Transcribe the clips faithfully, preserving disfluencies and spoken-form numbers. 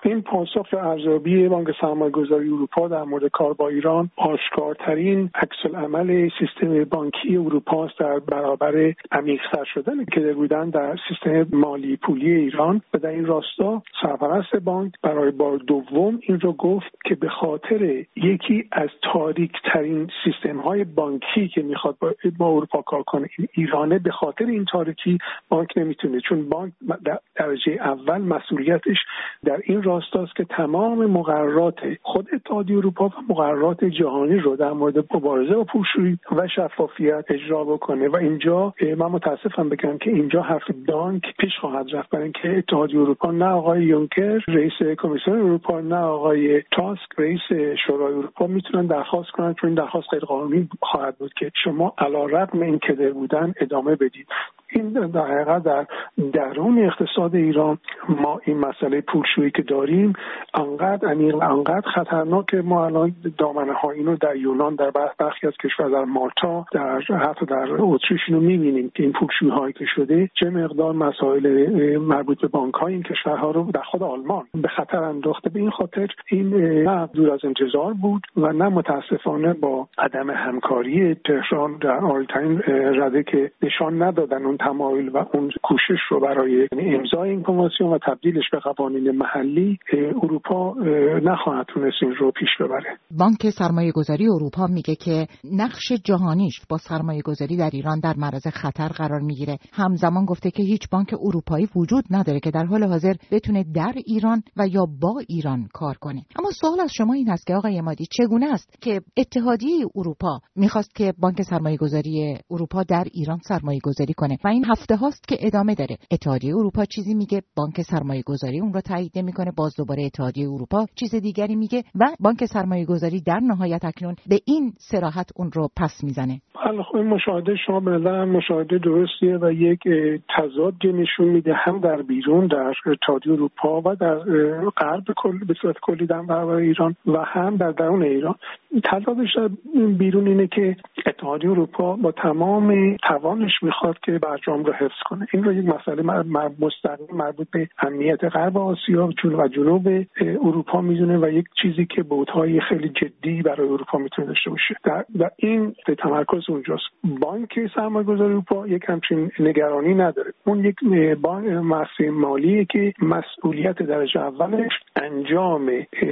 این پاسخ ارزیابی بانک سرمایه‌گذاری اروپا در مورد کار با ایران آشکارترین عکس‌العمل سیستم بانکی اروپا است در برابر عمیق‌تر شدن کدر بودن در سیستم مالی پولی ایران. و در این راستا سرپرست بانک برای بار دوم این رو گفت که به خاطر یکی از تاریک‌ترین سیستم‌های بانکی که میخواد با, با اروپا کار کنه این ایرانه، به خاطر این تاریکی بانک نمیتونه، چون بانک در درجه اول مسئولیتش در این راستاست که تمام مقررات خود اتحادیه اروپا و مقررات جهانی رو در مورد مبارزه با پولشویی و شفافیت اجرا بکنه. و اینجا من متاسفم بگم که اینجا حرف بانک پیش خواهد رفت، برای اینکه اتحادیه اروپا، نه آقای یونکر رئیس کمیسیون اروپا، نه آقای تاسک رئیس شورای اروپا میتونن درخواست کنن، چون این درخواست غیر قانونی خواهد بود که شما علیرغم این کدر بودن ادامه بدید. این در حقیقت در درون اقتصاد ایران ما این مسئله پولشویی که داریم انقدر عمیق و انقدر خطرناکه. ما الان دامنه ها اینو در یونان، در برخی از کشور، در مالتا، در حتی در اتریش اینو می‌بینیم که این پولشویی هایی که شده چه مقدار مسائل مربوط به بانک های این کشورها رو در خود آلمان به خطر انداخته. به این خاطر این نه دور از انتظار بود و نه متاسفانه با عدم همکاری تهران در عالی‌ترین رده که نشان ندادن اون تمایل و اون کوشش رو برای امضای این کنوانسیون و تبدیلش به قوانین محلی، اروپا نخواهد تونست این رو پیش ببره. بانک سرمایه‌گذاری اروپا میگه که نقش جهانیش با سرمایه‌گذاری در ایران در معرض خطر قرار میگیره. همزمان گفته که هیچ بانک اروپایی وجود نداره که در حال حاضر بتونه در ایران و یا با ایران کار کنه. اما سوال از شما این هست که آقای عمادی، چگونه است که اتحادیه اروپا میخواست که بانک سرمایه‌گذاری اروپا در ایران سرمایه‌گذاری کنه و این هفته هاست که ادامه داره؟ اتحادیه اروپا چیزی میگه، بانک سرمایه‌گذاری اون رو تایید نمیکنه، باز دوباره اتحادیه اروپا چیز دیگری میگه و بانک سرمایه‌گذاری در نهایت اکنون به این صراحت اون رو پس میزنه. حالا خب مشاهده شما به نظرم مشاهده درستیه و یک تضاد نشون میده، هم در بیرون در اتحادیه اروپا و در غرب کل به صورت کلی در برابر ایران و هم در درون ایران. تضادش بیرون اینه که اتحادیه اروپا با تمام توانش میخواد که برجام رو حفظ کنه. این رو یک مسئله مستقیم مربوط به امنیت غرب آسیا و جنوب اروپا میدونه و یک چیزی که بودهای خیلی جدی برای اروپا میتونه داشته باشه. در, در این تمرکز اونجاست. بانک سرمایه‌گذاری اروپا یک همچین نگرانی نداره. اون یک بانک مؤسسه مالیه که مسئولیت درجه اولش انجام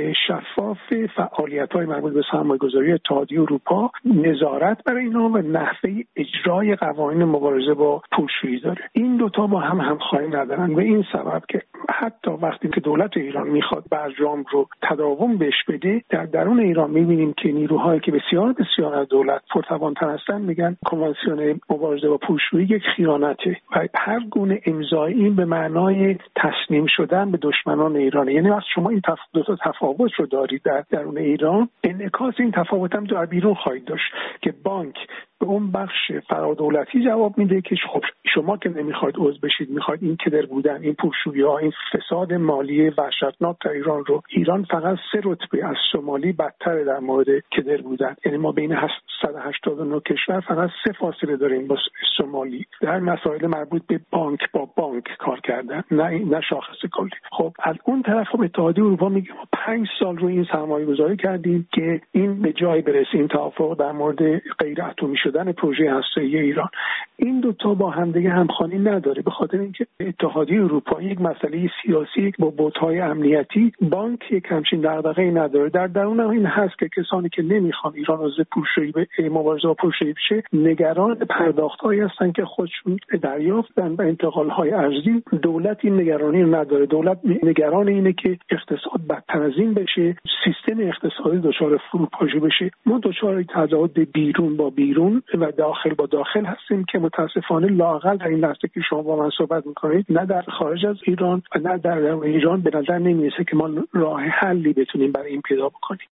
شفاف فعالیت‌های مربوط به سرمایه‌گذاری اتحادیه اروپا، نظارت برای اینا و نحوه اجرای قوانین مبارزه با پولشویی داره. این دوتا با هم همخوانی ندارن و این سبب که حتی وقتی که دولت ایران میخواد برجام رو تداوم بهش بده، در درون ایران میبینیم که نیروهایی که بسیار بسیار از دولت پرتوان‌تر هستن میگن کنوانسیون مبارزه با پولشویی یک خیانته و هر گونه امضای این به معنای تسلیم شدن به دشمنان ایرانه. یعنی وقتی شما این دو تا تفاوت رو دارید در درون ایران، انعکاس این تفاوت هم در بیرون خواهید داشت که بانک به اون بخش فرادولتی جواب میده که خب شما که نمیخواید عضو بشید، میخواید این کدر بودن، این پولشویی ها، این فساد مالی وحشتناک در ایران رو، ایران فقط سه رتبه از سومالی بدتره در مورد کدر بودن. یعنی ما بین صد و هشتاد و نه کشور فقط سه فاصله داریم با سومالی در مسائل مربوط به بانک با بانک کار کردن، نه نه شاخص کلی. خب از اون طرف خب اتحادیه اروپا میگه ما پنج سال رو این سرمایه گذاری کردیم که این به جای برسه، این توافق در مورد غیر اتمی شدن پروژه هسته‌ای ایران. این دوتا با همدیگه همخوانی نداره، به خاطر اینکه اتحادیه اروپا یک مسئله سیاسی با بُعدهای امنیتی، بانک یک همچین دغدغه‌ای نداره. در درون این هست که کسانی که نمیخوان ایران عضو پولشویی به مبارزه با پولشویی بشه، نگران پرداخت‌هایی هستن که خودشون دریافتن و انتقال‌های ارزی. دولت این نگرانی رو نداره. دولت نگران اینه که اقتصاد بدتر از این بشه، سیستم اقتصادی دچار فروپاشی بشه. ما دچار تضاد بیرون با بیرون و داخل با داخل هستیم که متاسفانه لااقل در این لحظه که شما با من صحبت میکنید، نه در خارج از ایران و نه در ایران به نظر نمیرسه که ما راه حلی بتونیم برای این پیدا بکنیم.